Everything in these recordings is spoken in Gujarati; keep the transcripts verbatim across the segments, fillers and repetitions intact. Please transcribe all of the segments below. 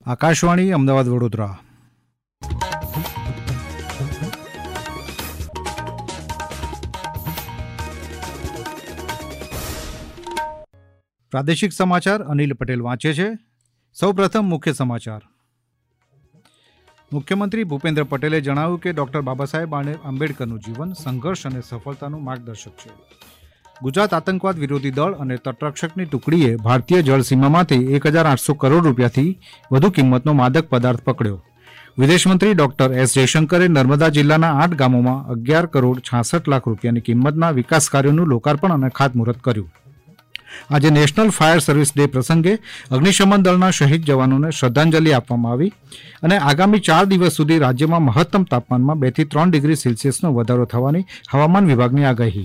આકાશવાણી અમદાવાદ વડોદરા. પ્રાદેશિક સમાચાર અનિલ પટેલ વાંચે છે. સૌપ્રથમ મુખ્ય સમાચાર. મુખ્યમંત્રી ભૂપેન્દ્ર પટેલે જણાવ્યું કે ડૉક્ટર બાબા સાહેબ આંબેડકરનું જીવન સંઘર્ષ અને સફળતાનું માર્ગદર્શક છે. ગુજરાત આતંકવાદ વિરોધી દળ અને તટરક્ષકની ટુકડીએ ભારતીય જળસીમામાંથી એક હજાર આઠસો કરોડ રૂપિયાથી વધુ કિંમતનો માદક પદાર્થ પકડ્યો. વિદેશમંત્રી ડોક્ટર એસ જયશંકરે નર્મદા જિલ્લાના આઠ ગામોમાં અગિયાર કરોડ છાસઠ લાખ રૂપિયાની કિંમતના વિકાસ કાર્યોનું લોકાર્પણ અને ખાતમુહૂર્ત કર્યું. આજે નેશનલ ફાયર સર્વિસ ડે પ્રસંગે અગ્નિશમન દળના શહીદ જવાનોને શ્રદ્ધાંજલિ આપવામાં આવી અને આગામી ચાર દિવસ સુધી રાજ્યમાં મહત્તમ તાપમાનમાં બે થી ત્રણ ડિગ્રી સેલ્સિયસનો વધારો થવાની હવામાન વિભાગની આગાહી.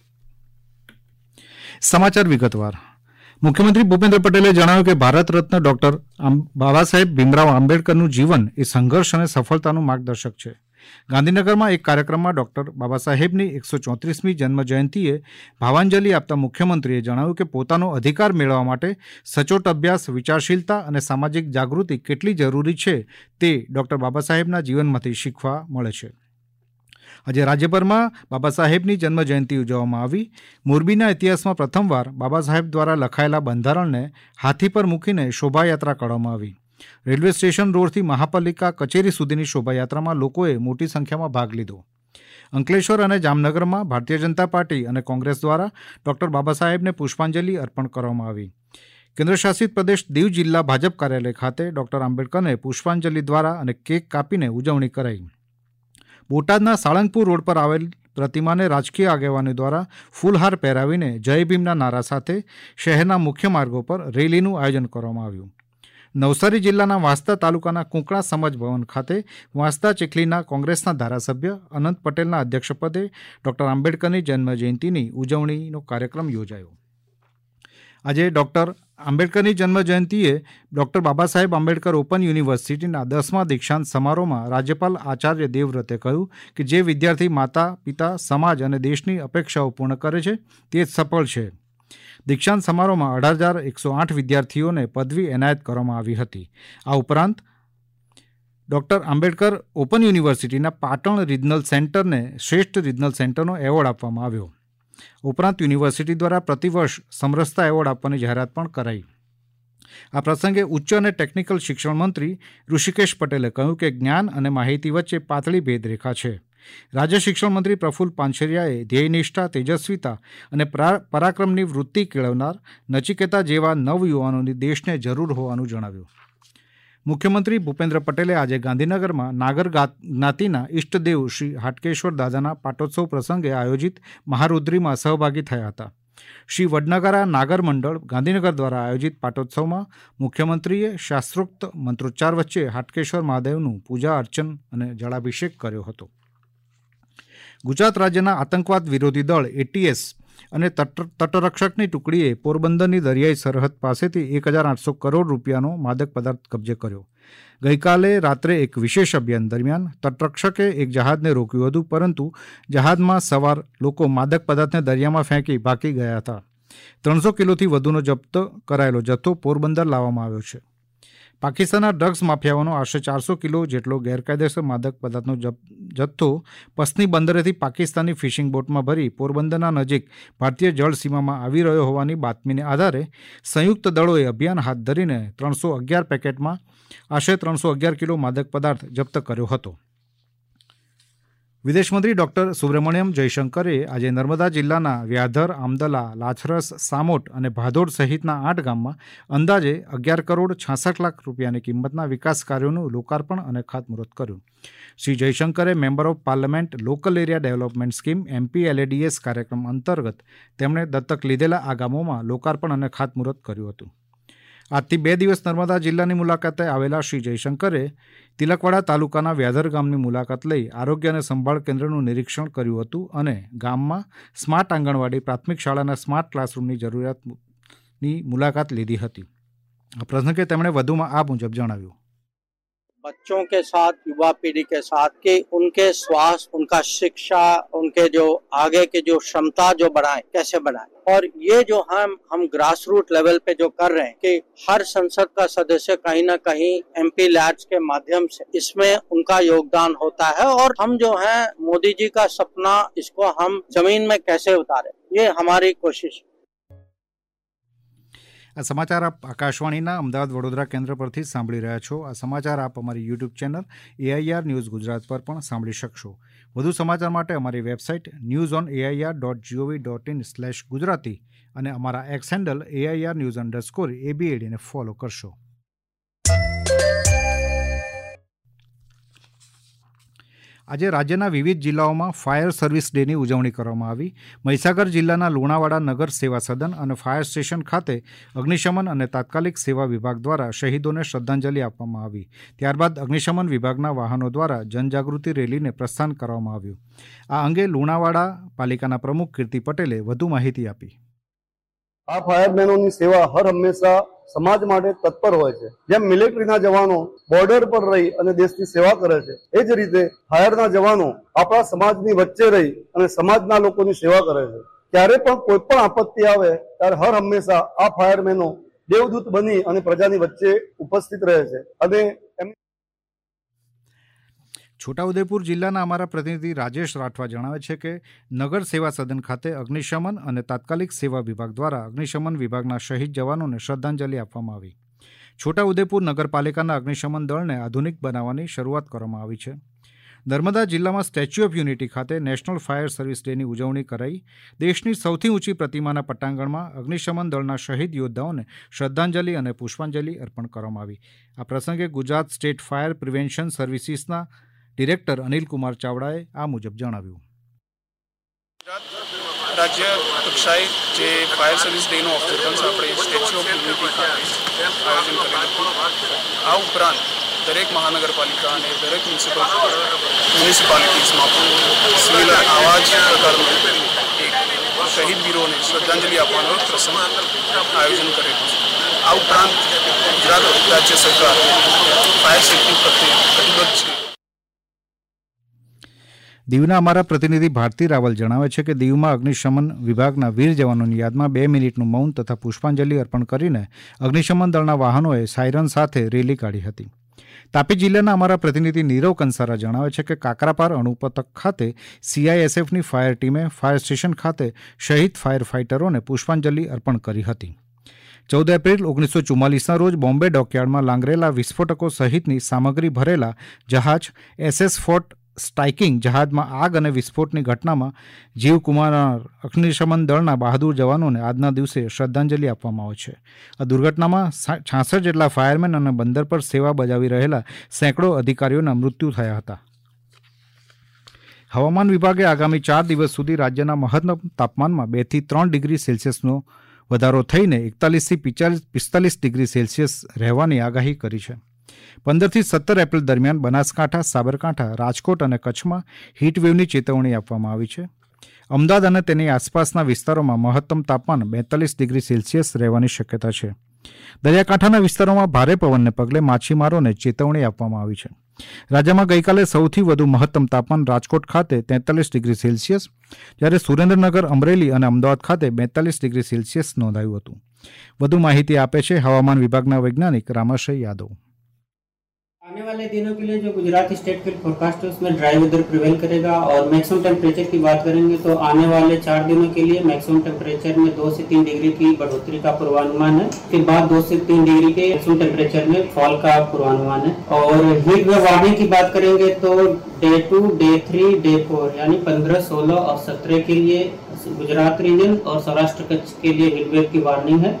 સમાચાર વિગતવાર. મુખ્યમંત્રી ભૂપેન્દ્ર પટેલે જણાવ્યું કે ભારત રત્ન ડોક્ટર બાબા સાહેબ ભીમરાવ આંબેડકરનું જીવન એ સંઘર્ષ અને સફળતાનું માર્ગદર્શક છે. ગાંધીનગરમાં એક કાર્યક્રમમાં ડોક્ટર બાબા સાહેબની એકસો ચોત્રીસમી જન્મ જયંતિએ ભાવાંજલિ આપતા મુખ્યમંત્રીએ જણાવ્યું કે પોતાનો અધિકાર મેળવવા માટે સચોટ અભ્યાસ, વિચારશીલતા અને સામાજિક જાગૃતિ કેટલી જરૂરી છે તે ડોક્ટર બાબા સાહેબના જીવનમાંથી શીખવા મળે છે. આજે રાજ્યભરમાં બાબા સાહેબની જન્મ જયંતિ ઉજવવામાં આવી. મોરબીના ઇતિહાસમાં પ્રથમવાર બાબા સાહેબ દ્વારા લખાયેલા બંધારણને હાથી પર મૂકીને શોભાયાત્રા કાઢવામાં આવી. રેલવે સ્ટેશન રોડથી મહાપાલિકા કચેરી સુધીની શોભાયાત્રામાં લોકોએ મોટી સંખ્યામાં ભાગ લીધો. અંકલેશ્વર અને જામનગરમાં ભારતીય જનતા પાર્ટી અને કોંગ્રેસ દ્વારા ડૉક્ટર બાબા સાહેબને પુષ્પાંજલિ અર્પણ કરવામાં આવી. કેન્દ્રશાસિત પ્રદેશ દીવ જિલ્લા ભાજપ કાર્યાલય ખાતે ડૉક્ટર આંબેડકરને પુષ્પાંજલિ દ્વારા અને કેક કાપીને ઉજવણી કરાઈ. બોટાદના સાળંગપુર રોડ પર આવેલ પ્રતિમાને રાજકીય આગેવાનો દ્વારા ફૂલહાર પહેરાવીને જય ભીમના નારા સાથે શહેરના મુખ્ય માર્ગો પર રેલીનું આયોજન કરવામાં આવ્યું. નવસારી જિલ્લાના વાંસદા તાલુકાના કુંકણા સમાજ ભવન ખાતે વાંસદા ચીખલીના કોંગ્રેસના ધારાસભ્ય અનંત પટેલના અધ્યક્ષપદે ડૉક્ટર આંબેડકરની જન્મજયંતિની ઉજવણીનો કાર્યક્રમ યોજાયો. આજે ડૉક્ટર આંબેડકરની જન્મજયંતિએ ડૉક્ટર બાબા સાહેબ આંબેડકર ઓપન યુનિવર્સિટીના દસમા દીક્ષાંત સમારોહમાં રાજ્યપાલ આચાર્ય દેવવ્રતે કહ્યું કે જે વિદ્યાર્થી માતા પિતા સમાજ અને દેશની અપેક્ષાઓ પૂર્ણ કરે છે તે જ સફળ છે. દીક્ષાંત સમારોહમાં અઢાર હજાર એકસો આઠ વિદ્યાર્થીઓને પદવી એનાયત કરવામાં આવી હતી. આ ઉપરાંત ડૉક્ટર આંબેડકર ઓપન યુનિવર્સિટીના પાટણ રિજનલ સેન્ટરને શ્રેષ્ઠ રિજનલ સેન્ટરનો એવોર્ડ આપવામાં આવ્યો. ઉપરાંત યુનિવર્સિટી દ્વારા પ્રતિવર્ષ સમરસતા એવોર્ડ આપવાની જાહેરાત પણ કરાઈ. આ પ્રસંગે ઉચ્ચ અને ટેકનિકલ શિક્ષણ મંત્રી ઋષિકેશ પટેલે કહ્યું કે જ્ઞાન અને માહિતી વચ્ચે પાતળી ભેદરેખા છે. રાજ્ય શિક્ષણ મંત્રી પ્રફુલ્લ પાનછેરિયાએ ધ્યેયનિષ્ઠા, તેજસ્વીતા અને પરાક્રમની વૃત્તિ કેળવનાર નચિકેતા જેવા નવયુવાનોની દેશને જરૂર હોવાનું જણાવ્યું. મુખ્યમંત્રી ભૂપેન્દ્ર પટેલે આજે ગાંધીનગરમાં નાગર જ્ઞાતિના ઇષ્ટદેવ શ્રી હાટકેશ્વર દાદાના પાટોત્સવ પ્રસંગે આયોજિત મહારુદ્રીમાં સહભાગી થયા હતા. શ્રી વડનગરા નાગર મંડળ ગાંધીનગર દ્વારા આયોજિત પાટોત્સવમાં મુખ્યમંત્રીએ શાસ્ત્રોક્ત મંત્રોચ્ચાર વચ્ચે હાટકેશ્વર મહાદેવનું પૂજા અર્ચન અને જળાભિષેક કર્યો હતો. ગુજરાત રાજ્યના આતંકવાદ વિરોધી દળ એટીએસ અને તટરક્ષકની ટુકડીએ પોરબંદરની દરિયાઈ સરહદ પાસેથી એક હજાર આઠસો કરોડ રૂપિયાનો માદક પદાર્થ કબજે કર્યો. ગઈકાલે રાત્રે એક વિશેષ અભિયાન દરમિયાન તટરક્ષકે એક જહાજને રોક્યું હતું, પરંતુ જહાજમાં સવાર લોકો માદક પદાર્થને દરિયામાં ફેંકી ભાગી ગયા હતા. ત્રણસો કિલોથી વધુનો જપ્ત કરાયેલો જથ્થો પોરબંદર લાવવામાં આવ્યો છે. પાકિસ્તાનના ડ્રગ્સ માફિયાઓનો આશરે ચારસો કિલો જેટલો ગેરકાયદેસર માદક પદાર્થનો જથ્થો પસની બંદરેથી પાકિસ્તાની ફિશિંગ બોટમાં ભરી પોરબંદરના નજીક ભારતીય જળ સીમામાં આવી રહ્યો હોવાની બાતમીને આધારે સંયુક્ત દળોએ અભિયાન હાથ ધરીને ત્રણસો અગિયાર પેકેટમાં આશરે ત્રણસો અગિયાર કિલો માદક પદાર્થ જપ્ત કર્યો હતો. વિદેશમંત્રી ડૉક્ટર સુબ્રમણ્યમ જયશંકરે આજે નર્મદા જિલ્લાના વ્યાધર, આમદલા, લાછરસ, સામોટ અને ભાદોડ સહિતના આઠ ગામમાં અંદાજે અગિયાર કરોડ છાસઠ લાખ રૂપિયાની કિંમતના વિકાસ કાર્યોનું લોકાર્પણ અને ખાતમુહૂર્ત કર્યું. શ્રી જયશંકરે member of parliament local area development scheme MPLADS કાર્યક્રમ અંતર્ગત તેમણે દત્તક લીધેલા આ ગામોમાં લોકાર્પણ અને ખાતમુહૂર્ત કર્યું હતું. આજથી બે દિવસ નર્મદા જિલ્લાની મુલાકાતે આવેલા શ્રી જયશંકરે તિલકવાડા તાલુકાના વ્યાધર ગામની મુલાકાત લઈ આરોગ્ય અને સંભાળ કેન્દ્રનું નિરીક્ષણ કર્યું હતું અને ગામમાં સ્માર્ટ આંગણવાડી, પ્રાથમિક શાળાના સ્માર્ટ ક્લાસરૂમની જરૂરિયાતની મુલાકાત લીધી હતી. આ પ્રસંગે તેમણે વધુમાં આ મુજબ જણાવ્યું. बच्चों के साथ, युवा पीढ़ी के साथ, कि उनके स्वास्थ्य, उनका शिक्षा, उनके जो आगे के जो क्षमता जो बढ़ाएं, कैसे बढ़ाएं। और ये जो हम हम ग्रास रूट लेवल पे जो कर रहे हैं कि हर संसद का सदस्य कहीं ना कहीं एमपी लैब्स के माध्यम से इसमें उनका योगदान होता है, और हम जो है मोदी जी का सपना, इसको हम जमीन में कैसे उतारे, ये हमारी कोशिश। આ સમાચાર આપ આકાશવાણીના અમદાવાદ વડોદરા કેન્દ્ર પરથી સાંભળી રહ્યા છો. આ સમાચાર આપ અમારી YouTube channel AIR news Gujarat પર પણ સાંભળી શકશો. વધુ સમાચાર માટે અમારી website news on AIR dot gov dot in slash Gujarati અને અમારા X handle AIR news underscore એબીએડીને ફોલો કરશો. આજે રાજ્યના વિવિધ જિલ્લાઓમાં ફાયર સર્વિસ ડેની ઉજવણી કરવામાં આવી. મહીસાગર જિલ્લાના લુણાવાડા નગર સેવા સદન અને ફાયર સ્ટેશન ખાતે અગ્નિશમન અને તાત્કાલિક સેવા વિભાગ દ્વારા શહીદોને શ્રદ્ધાંજલિ આપવામાં આવી. ત્યારબાદ અગ્નિશમન વિભાગના વાહનો દ્વારા જનજાગૃતિ રેલીને પ્રસ્થાન કરવામાં આવ્યું. આ અંગે લુણાવાડા પાલિકાના પ્રમુખ કીર્તિ પટેલે વધુ માહિતી આપી. આ ફાયરમેનોની સેવા હર હંમેશા સમાજ માટે તત્પર હોય છે. જેમ મિલિટરીના જવાનો બોર્ડર પર રહી અને દેશની સેવા કરે છે, એ જ રીતે ફાયરના જવાનો આપણા સમાજની વચ્ચે રહી અને સમાજના લોકોની સેવા કરે છે. ત્યારે પણ કોઈ પણ આપત્તિ આવે ત્યારે હર હંમેશા આ ફાયરમેનો દેવદૂત બની અને પ્રજાની વચ્ચે ઉપસ્થિત રહે છે. અને છોટાઉદેપુર જિલ્લાના અમારા પ્રતિનિધિ રાજેશ રાઠવા જણાવે છે કે નગર સેવા સદન ખાતે અગ્નિશમન અને તાત્કાલિક સેવા વિભાગ દ્વારા અગ્નિશમન વિભાગના શહીદ જવાનોને શ્રદ્ધાંજલિ આપવામાં આવી. છોટાઉદેપુર નગરપાલિકાના અગ્નિશમન દળને આધુનિક બનાવવાની શરૂઆત કરવામાં આવી છે. નર્મદા જિલ્લામાં સ્ટેચ્યુ ઓફ યુનિટી ખાતે નેશનલ ફાયર સર્વિસ ડેની ઉજવણી કરાઈ. દેશની સૌથી ઊંચી પ્રતિમાના પટાંગણમાં અગ્નિશમન દળના શહીદ યોદ્ધાઓને શ્રદ્ધાંજલિ અને પુષ્પાંજલિ અર્પણ કરવામાં આવી. આ પ્રસંગે ગુજરાત સ્ટેટ ફાયર પ્રિવેન્શન સર્વિસીસના ડિરેક્ટર અનિલ કુમાર ચાવડાએ આ મુજબ જણાવ્યું. રાજ્ય કક્ષાએ જે ફાયર સર્વિસ ડેનું ઓબ્ઝર્વન્સ આપણે સ્ટેચ્યુ ઓફ યુનિટી ખાતે આયોજન કરેલું હતું. આ ઉપરાંત દરેક મહાનગરપાલિકા અને દરેક મ્યુનિસિપલ મ્યુનિસિપાલિટીઝમાં પણ સિમિલર આવા જ પ્રકારનું એક શહીદ વીરોને શ્રદ્ધાંજલિ આપવાનો પ્રસંગ આયોજન કરેલું છે. આ ઉપરાંત ગુજરાત રાજ્ય સરકાર ફાયર સેફ્ટી પ્રત્યે કટિબદ્ધ છે. દીવના અમારા પ્રતિનિધિ ભારતી રાવલ જણાવે છે કે દીવમાં અગ્નિશમન વિભાગના વીર જવાનોની યાદમાં બે મિનિટનું મૌન તથા પુષ્પાંજલિ અર્પણ કરીને અગ્નિશમન દળના વાહનોએ સાયરન સાથે રેલી કાઢી હતી. તાપી જિલ્લાના અમારા પ્રતિનિધિ નીરવ કંસારા જણાવે છે કે કાકરાપાર અણુપતક ખાતે સીઆઈએસએફની ફાયર ટીમે ફાયર સ્ટેશન ખાતે શહીદ ફાયર ફાઇટરોને પુષ્પાંજલિ અર્પણ કરી હતી. ચૌદ એપ્રિલ ઓગણીસો ચુમ્માલીસના રોજ બોમ્બે ડોકયાર્ડમાં લાંગરેલા વિસ્ફોટકો સહિતની સામગ્રી ભરેલા જહાજ એસએસ ફોર્ટ સ્ટ્રાઇકિંગ જહાજમાં આગ અને વિસ્ફોટની ઘટનામાં જીવ ગુમાવનાર અગ્નિશમન દળના બહાદુર જવાનોને આજના દિવસે શ્રદ્ધાંજલિ આપવામાં આવે છે. આ દુર્ઘટનામાં છાસઠ જેટલા ફાયરમેન અને બંદર પર સેવા બજાવી રહેલા સેંકડો અધિકારીઓના મૃત્યુ થયા હતા. હવામાન વિભાગે આગામી ચાર દિવસ સુધી રાજ્યના મહત્તમ તાપમાનમાં બેથી ત્રણ ડિગ્રી સેલ્સિયસનો વધારો થઈને એકતાલીસથી પિસ્તાલીસ ડિગ્રી સેલ્સિયસ રહેવાની આગાહી કરી છે. પંદરથી સત્તર એપ્રિલ દરમિયાન બનાસકાંઠા, સાબરકાંઠા, રાજકોટ અને કચ્છમાં હીટવેવની ચેતવણી આપવામાં આવી છે. અમદાવાદ અને તેની આસપાસના વિસ્તારોમાં મહત્તમ તાપમાન બેતાલીસ ડિગ્રી સેલ્સિયસ રહેવાની શક્યતા છે. દરિયાકાંઠાના વિસ્તારોમાં ભારે પવનને પગલે માછીમારોને ચેતવણી આપવામાં આવી છે. રાજ્યમાં ગઈકાલે સૌથી વધુ મહત્તમ તાપમાન રાજકોટ ખાતે તેતાલીસ ડિગ્રી સેલ્સિયસ, જ્યારે સુરેન્દ્રનગર, અમરેલી અને અમદાવાદ ખાતે બેતાલીસ ડિગ્રી સેલ્સિયસ નોંધાયું હતું. વધુ માહિતી આપે છે હવામાન વિભાગના વૈજ્ઞાનિક રામાશય યાદવ. आने वाले दिनों के लिए जो गुजरात स्टेट फील्ड फोरकास्ट है उसमें ड्राई वेदर प्रिवेल करेगा और मैक्सिमम टेम्परेचर की बात करेंगे तो आने वाले चार दिनों के लिए मैक्सिमम टेम्परेचर में दो से तीन डिग्री की बढ़ोतरी का पूर्वानुमान है. फिर बाद दो से तीन डिग्री के मैक्सिमम टेम्परेचर में फॉल का पूर्वानुमान है. और हीट वेव वार्निंग की बात करेंगे तो day two, day three, day four यानी पंद्रह, सोलह और सत्रह के लिए गुजरात रीजन और सौराष्ट्र कच्छ के लिए हीट वेव की वार्निंग है.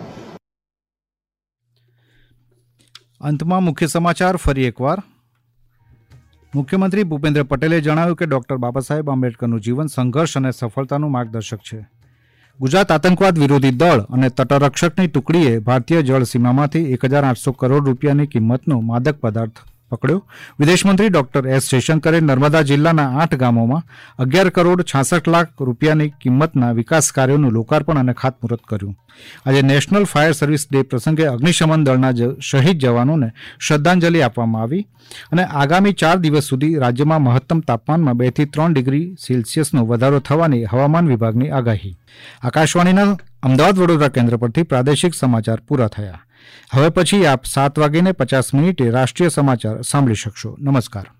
અંતમાં મુખ્ય સમાચાર ફરી એકવાર. મુખ્યમંત્રી ભૂપેન્દ્ર પટેલે જણાવ્યું કે ડોક્ટર બાબા સાહેબ આંબેડકરનું જીવન સંઘર્ષ અને સફળતાનું માર્ગદર્શક છે. ગુજરાત આતંકવાદ વિરોધી દળ અને તટરક્ષકની ટુકડીએ ભારતીય જળ સીમામાંથી એક હજાર આઠસો કરોડ રૂપિયાની કિંમતનો માદક પદાર્થ પકડ્યો. વિદેશમંત્રી ડોક્ટર એસ જયશંકરે નર્મદા જિલ્લાના આઠ ગામોમાં અગિયાર કરોડ છાસઠ લાખ રૂપિયાની કિંમતના વિકાસ કાર્યોનું લોકાર્પણ અને ખાતમુહૂર્ત કર્યું. આજે નેશનલ ફાયર સર્વિસ ડે પ્રસંગે અગ્નિશમન દળના શહીદ જવાનોને શ્રદ્ધાંજલિ આપવામાં આવી અને આગામી ચાર દિવસ સુધી રાજ્યમાં મહત્તમ તાપમાનમાં બે થી ત્રણ ડિગ્રી સેલ્સિયસનો વધારો થવાની હવામાન વિભાગની આગાહી. આકાશવાણીના અમદાવાદ વડોદરા કેન્દ્ર પરથી પ્રાદેશિક સમાચાર પૂરા થયા. હવે પછી આપ સાત વાગીને પચાસ મિનિટે રાષ્ટ્રીય સમાચાર સાંભળી શકશો. નમસ્કાર.